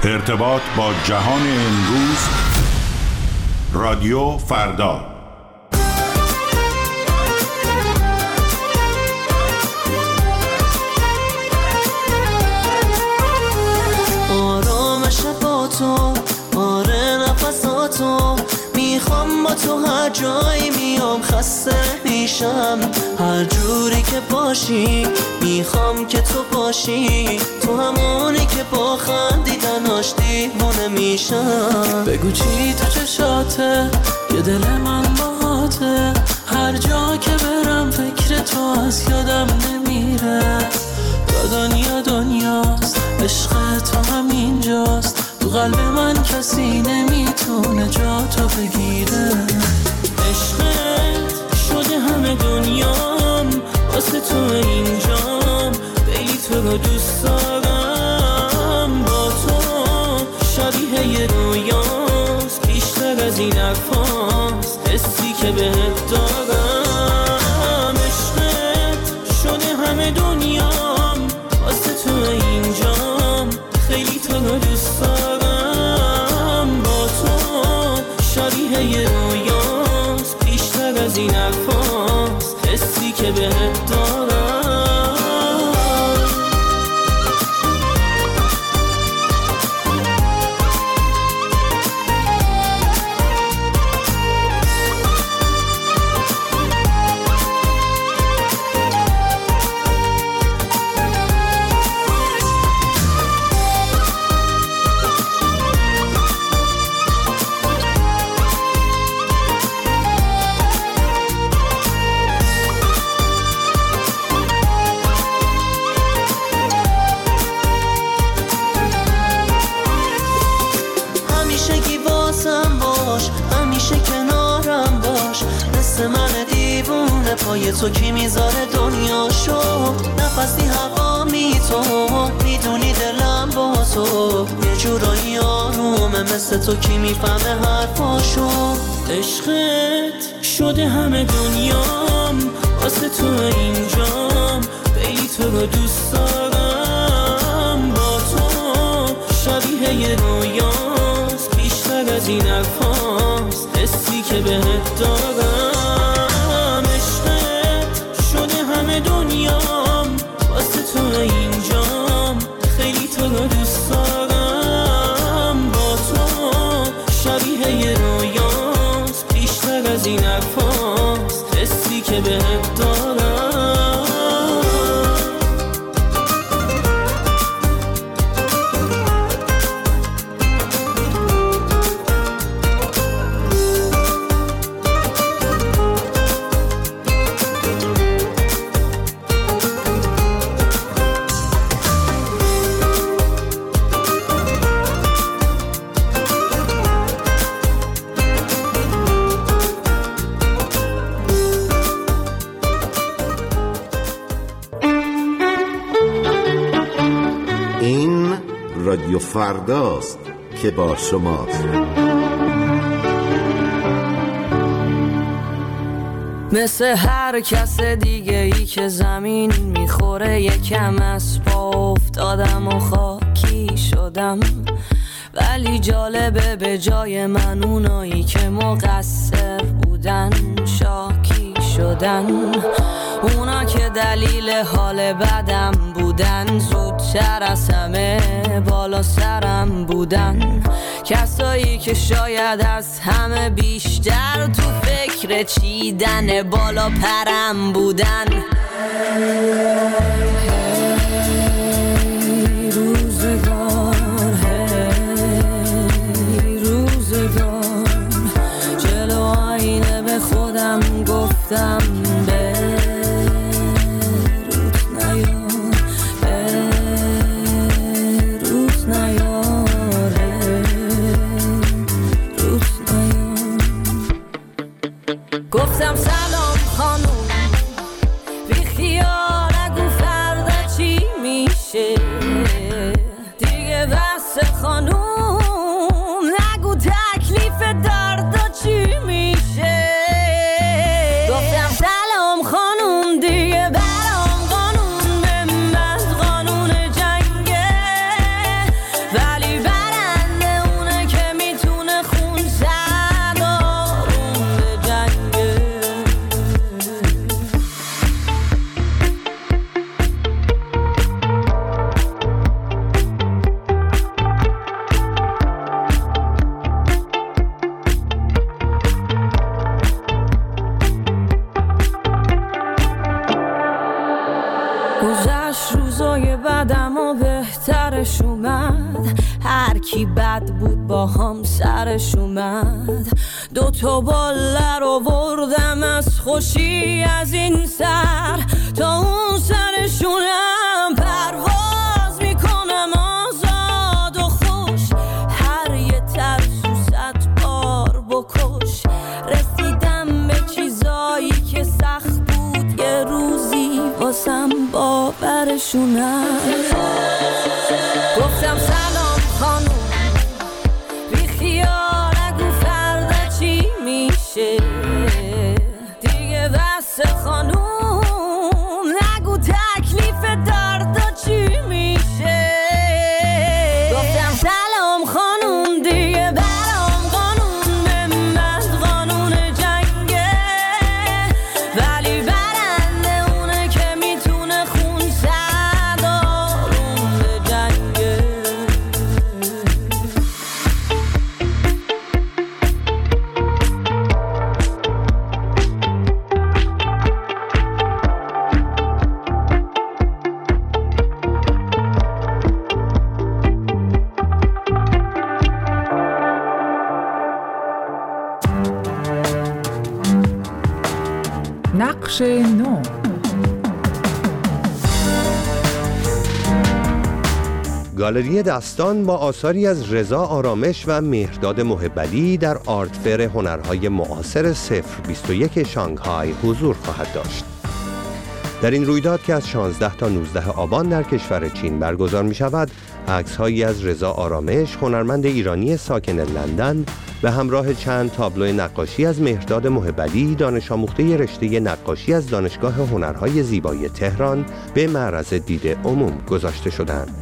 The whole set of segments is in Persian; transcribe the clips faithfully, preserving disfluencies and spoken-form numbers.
ارتباط با جهان امروز، رادیو فردا. آرامش با تو، آره نفساتو میخوام، با تو هر جایی میام خسته میشم، هر جوری که باشی میخوام که تو باشی، تو همونی که با خندیدناش دیوونه میشم. بگو چی تو چشاته که دل من باهاته، هر جا که برم فکر تو از یادم نمیره، تا دنیا دنیاست عشق تو همینجاست، تو قلب من کسی نمیتونه جا تو بگیره. عشقت شده همه دنیام، واسه تو اینجام، خیلی تو رو دوست دارم، با تو شبیه یه رویاست، بیشتر از این حرفاست حسی که بهت دارم. عشقت شده همه دنیام، واسه تو اینجام، خیلی تو رو دوست دارم، با تو شبیه یه رویاست، بیشتر از این حرفاست حسی که بهت دارم. پای تو کی میذاره دنیاشو، نفسی هوا می تو میدونی دلم با تو، یه جورایی آرومه مثل تو کی میفهمه حرفاشو. عشقت شده همه دنیام، واسه تو اینجام، خیلی تو رو دوست دارم، با تو شبیه یه رویاست، بیشتر از این حرفاست حسی که بهت دارم. دنیام واسه تو اینجام، خیلی تو رو دوست دارم، با تو شبیه یه رویاست، بیشتر از این حرفاست حسی که بهت دارم. رادیو فرداست که با شماست. مثل هر کس دیگه ای که زمین میخوره، یکم از پا افتادم و خاکی شدم، ولی جالبه به جای من اونایی که مقصر بودن شاکی شدن، اونا که دلیل حال بدم بودن، زودتر از همه بالا سرم بودن، کسایی که شاید از همه بیشتر تو فکر چیدن بالا پرم بودن. هی روزگار، هی روزگار، جلو آینه به خودم گفتم به گفتم سلام خانوم، بی خیال نگو فردا چی میشه. برش اومد، هر کی بد بود با هم سرش اومد. دو تا بالر آوردم از خوشی از این سر تا اون سرشونم، پرواز میکنم آزاد و خوش، هر یه ترسو صد بار بکش. رسیدم به چیزایی که سخت بود یه روزی واسم باورشونم. گفتم سلام خانوم، بی خیال نگو فردا چی میشه دیگه، بس خانوم نگو تکلیف دردا چی میشه. گفتم سلام خانوم دیگه برام قانون به من قانون جنگه، ولی برنده اونه که میتونه خون صد آروم به جنگه. نقش نو. گالری دستان با آثاری از رضا آرامش و مهرداد محب‌علی در آرت فر هنرهای معاصر صفر بیست و یک شانگهای حضور خواهد داشت. در این رویداد که از شانزده تا نوزده آبان در کشور چین برگزار می شود، عکس‌هایی از رضا آرامش، هنرمند ایرانی ساکن لندن، به همراه چند تابلو نقاشی از مهرداد محب‌علی، دانش آموخته رشته نقاشی از دانشگاه هنرهای زیبای تهران، به معرض دید عموم گذاشته شدند.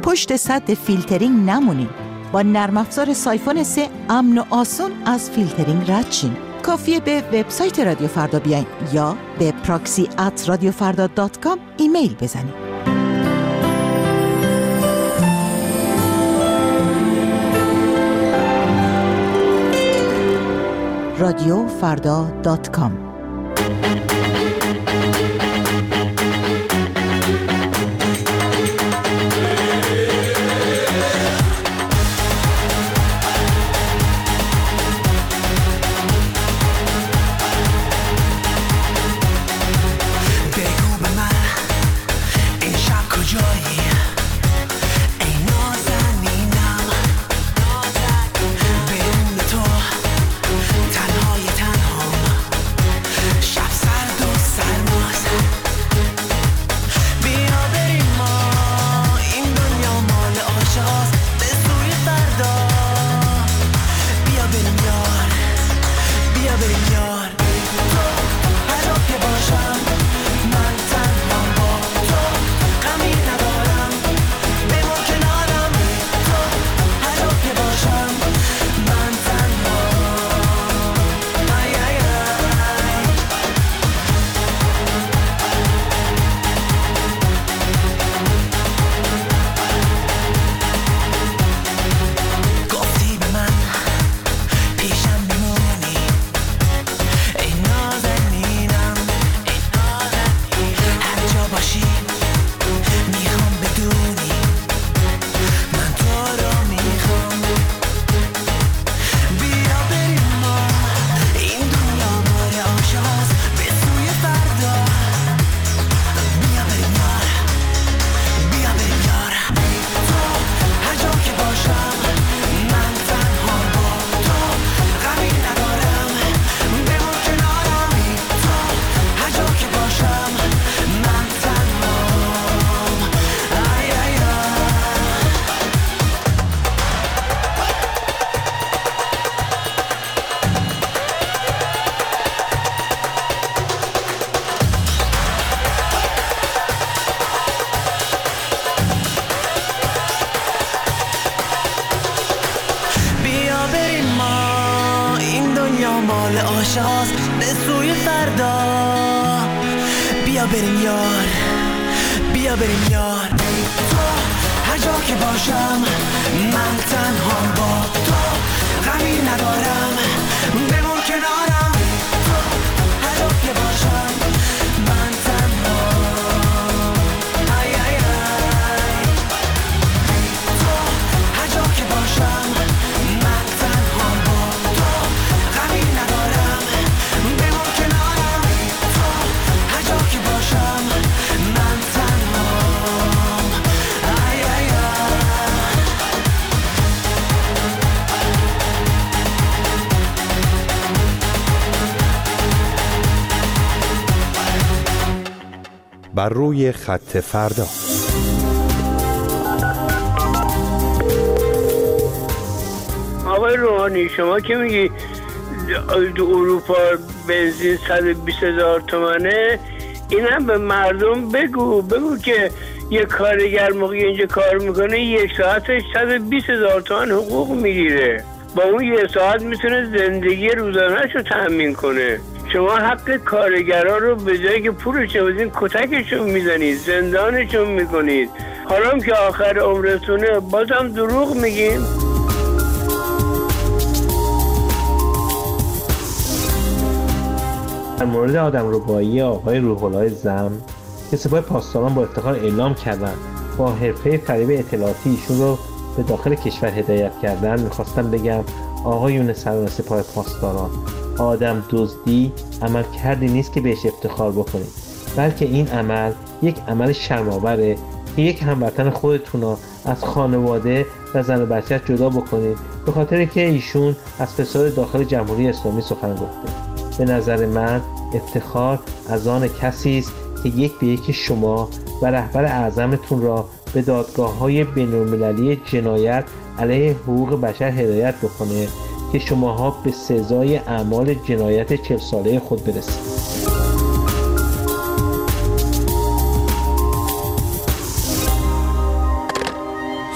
پشت سد فیلترینگ نمونین. با نرم افزار سایفون سه امن و آسون از فیلترینگ رد شین. کافیه به وبسایت رادیو فردا بیاین یا به پراکسی ات رادیو فردا دات کام ایمیل بزنید. رادیو فردا دات کام. آشاست به سوی فردا. بیا بریم یار، بیا بریم یار. تو هر جا که باشم من تنها با تو، غمی ندارم بمون کنارم. تو هر جا که باشم من تنها، ای ای ای. تو هر جا که باشم من تنها با تو، غمی ندارم بمون کنارم. تو هر جا که باشم من تنها، ای ای ای. بر روی خط فردا. آقای روحانی، شما که میگی تو اروپا بنزین صد و بیست هزار تومنه، اینم به مردم بگو بگو که یه کارگر موقعی اینجا کار میکنه یک ساعتش صد و بیست هزار تومن حقوق میگیره. با اون یه ساعت میتونه زندگی روزانه‌اش رو تأمین کنه. شما حق کارگرها رو به جایی که پولشون بدین کتکشون میزنید، زندانشون میکنید. حالا هم که آخر عمرتونه بازم دروغ میگین. در مورد آدمربایی آقای روح الله زم که سپاه پاسداران با افتخار اعلام کردن با حرفه فریب اطلاعاتی ایشون رو به داخل کشور هدایت کردن، میخواستم بگم آقایون سران سپاه پاسداران، آدم دزدی عمل کردی نیست که بهش افتخار بکنید، بلکه این عمل یک عمل شرم‌آوره که یک هموطن خودتون رو از خانواده و زن و بچه‌اش جدا بکنید به خاطر که ایشون از فساد داخل جمهوری اسلامی سخن گفته. به نظر من افتخار از آن کسی است که یک به یک شما و رهبر اعظمتون را به دادگاه‌های بین‌المللی جنایت علیه حقوق بشر هدایت بکنه که شماها به سزای اعمال جنایت چهل ساله خود برسید.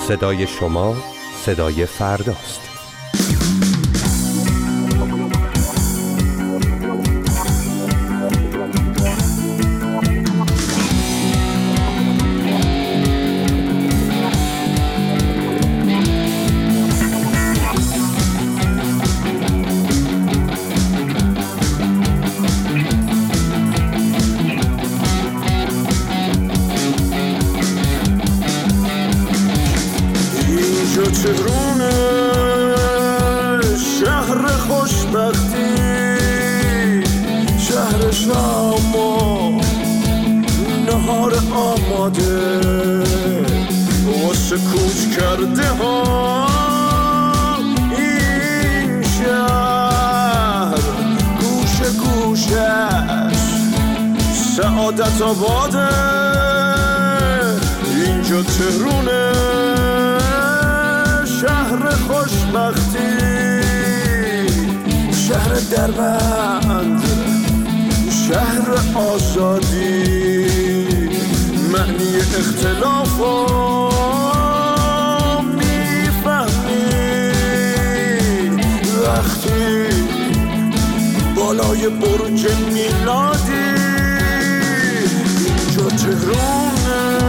صدای شما صدای فرداست. تهرونه شهر خوشبختی، شهر شام و نهار آماده واسه کوچ کرده ها. این شهر گوشه گوشش سعادت آباده. اینجا تهرونه شهر خوشبختی، شهر دربند، شهر آزادی. معنی اختلاف رو میفهمی وقتی بالای برج میلادی. اینجا تهرونه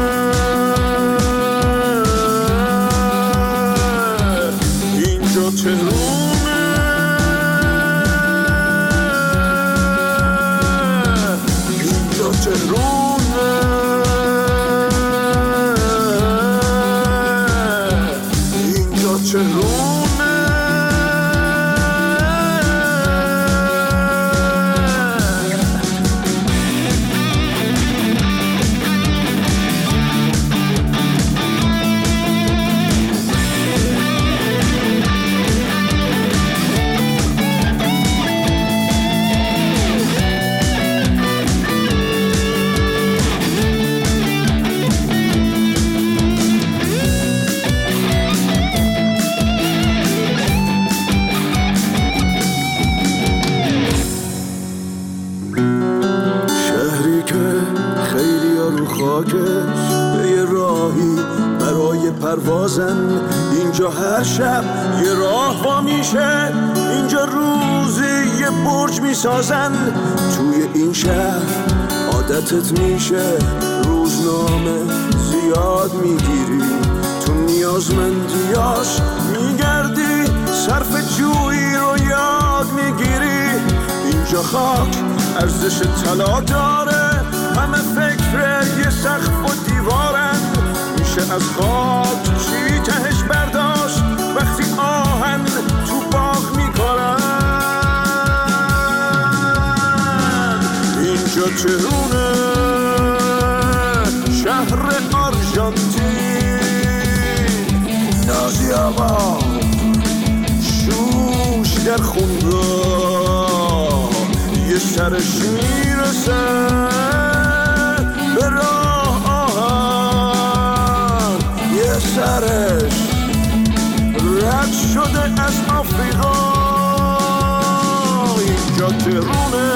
تهرونه اینجا تهرونه اینجا تهرونه. به یه راهی برای پروازن. اینجا هر شب یه راه وا میشه، اینجا روزی یه برج میسازن. توی این شهر عادتت میشه روزنامه زیاد میگیری، تو نیازمندیاش میگردی، صرف جویی رو یاد میگیری. اینجا خاک ارزش طلا داره، همه فکر یه سقف و دیوارن. میشه از خاک چی تهش برداشت وقتی آهن تو باغ میکنن. اینجا تهرونه شهر آرژانتین، نازی آقا شوش در خونگاه یه سرش میرسه به راه آهن، یه سرش رد شده از آفریقا. اینجا تهرونه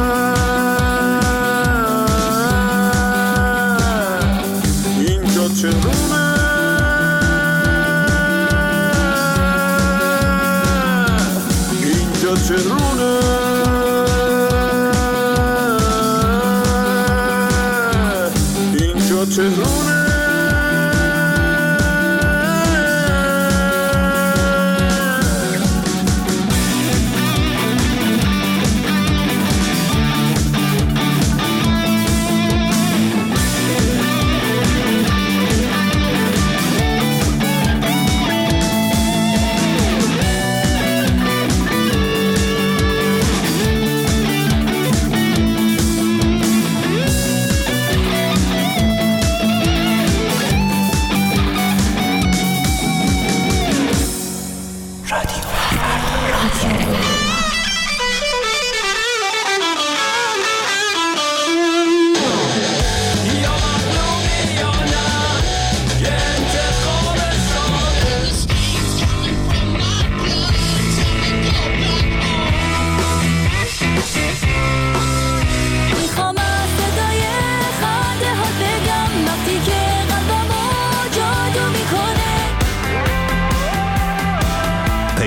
اینجا تهرونه اینجا تهرونه اینجا تهرونه.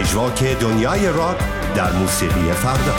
پژواک دنیای راک در موسیقی فردا.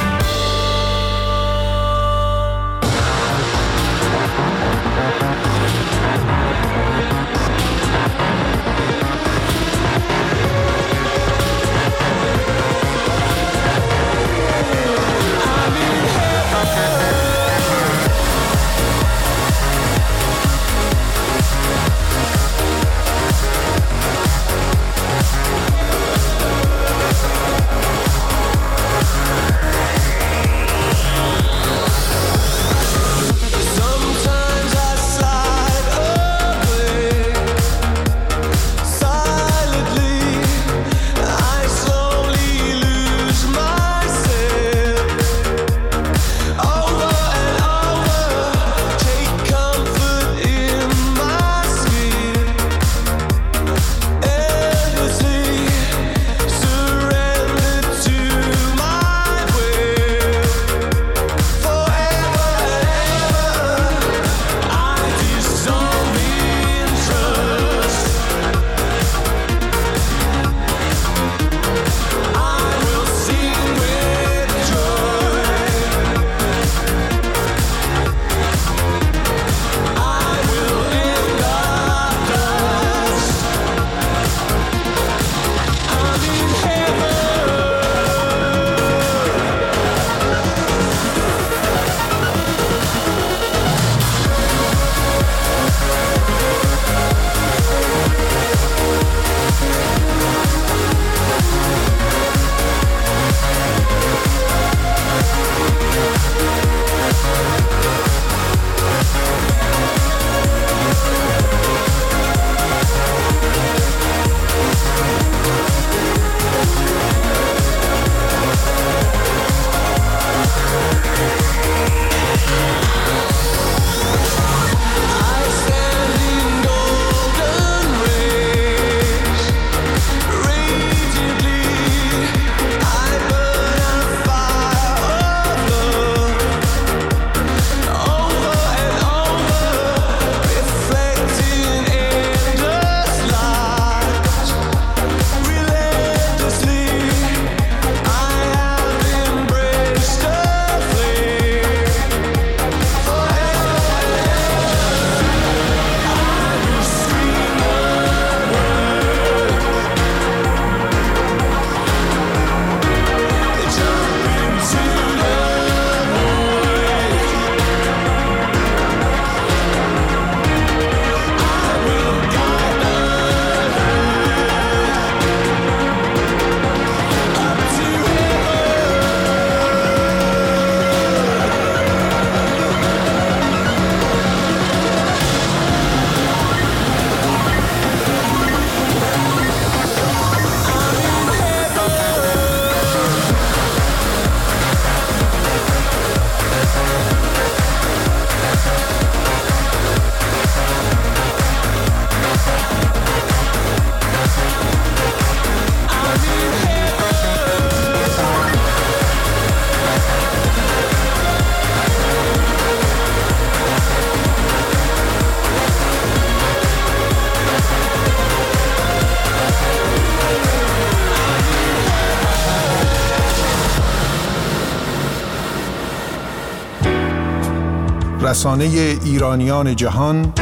رسانه ایرانیان جهان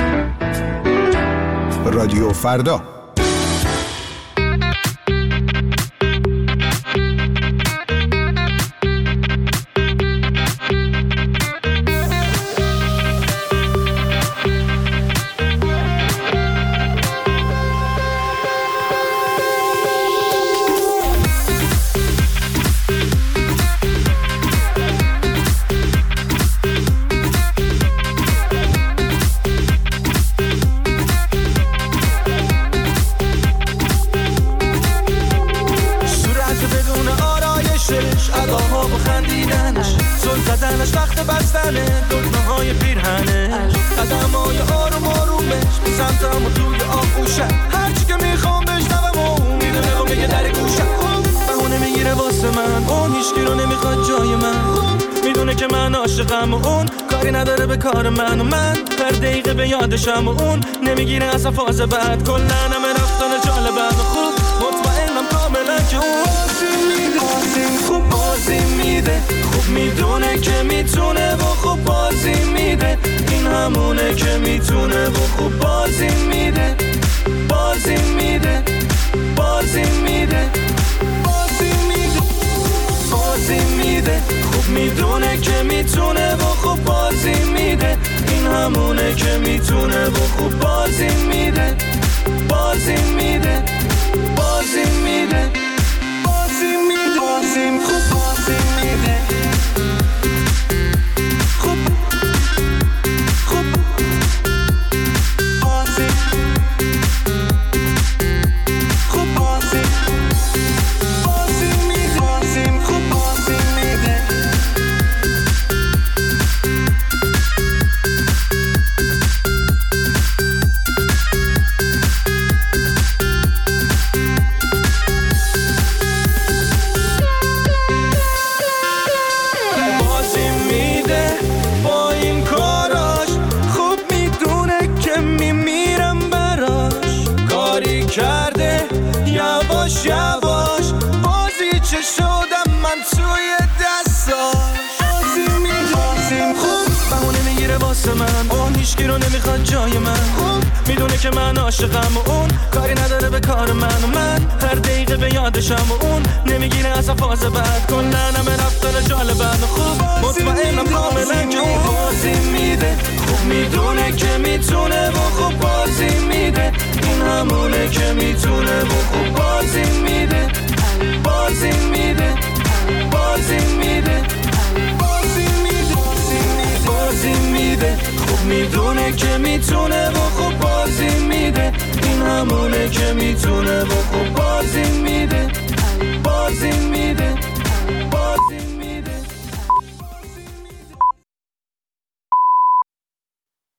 رادیو فردا. یادشم و اون نمیگیره اصلا فاز بعد کلن همه رفتن جالبم خوب مطمئنم کاملا که اون بازی میده خوب بازی میده خوب میدونه که میتونه و خوب بازی میده این همونه که میتونه و خوب بازی میده بازی میده بازی میده بازی میده بازی میده خوب میدونه که میتونه و خوب بازی میده این همونه که میتونه و خوب بازی میده بازی میده بازی میده بازی میده بازی خوب بازی میده خوب خوب بازی خوب بازی بازی میده بازی خوب بازی میده کرده یواش یواش بازی چه شدم من توی دستاش بازی میدازیم خوب بهونه میگیره واسه من اون هیچکی رو نمیخواد جای من خوب میدونه که من عاشقم و اون کاری نداره به کار من و من هر دقیقه به یادشم و اون نمیگیره اصلا فاز بعد کلن همه رفتار جالبن خوب مطمئنم کاملا که اون بازی میده خوب میدونه که میتونه و خوب بازی میده این همونه که میتونه و خوب بازی میده بازی میده بازی میده بازی میده بازی میده خوب میدونه که میتونه و خوب بازی میده این همونه که میتونه و خوب بازی میده بازی میده بازی